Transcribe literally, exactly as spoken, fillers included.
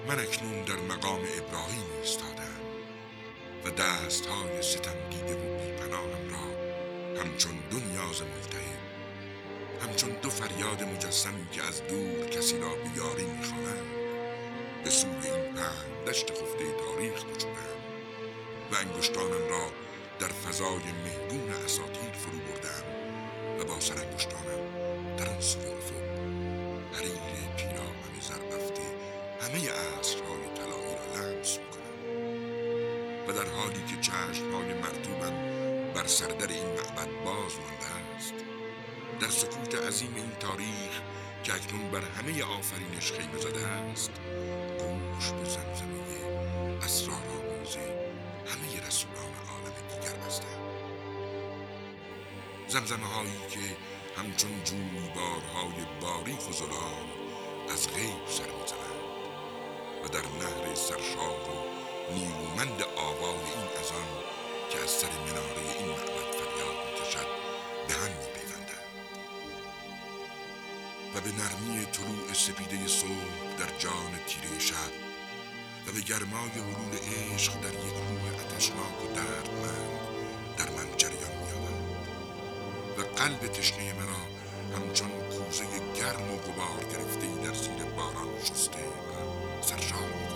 من اکنون در مقام ابراهیم ایستادم و دستهای ستم دیده و بیپناهم را همچون دو نیاز ملتهب، همچون دو فریاد مجسمی که از دور کسی را به یاری می‌خوانند، به سوی این پهن دشت خفته تاریخ گشودم و انگشتانم را در فضای مهگون اساطیر فرو بردم و با سر انگشتانم در آن سوی افق حریر پیراهن زربفته همه عصرهای طلایی را لمس می‌کنم و در حالی که چشم‌های مرطوبم بر سردر این معبد باز مانده است، در سکوت عظیم این تاریخ که اکنون بر همه آفرینش خیمه زده است، گوش به زمزمه اسرارآمیز همه رسولان عالم دیگر بستم. زمزمه هایی که همچون جویبارهای باریک و زلال از غیب سر می‌زنند و در نهر سرشار و نیرومند آوای این اذان که از سر مناره این معبد فریاد می‌کشد به هم می‌پیوندند و به نرمی طلوع سپیده صبح در جان تیره شب و به گرمای حلول عشق در یک روح آتشناک و دردمند در من جریان می‌یابد و قلب تشنه مرا همچون کوزه گرم و غبار گرفته‌ای در زیر باران شسته و سرشار می‌کند.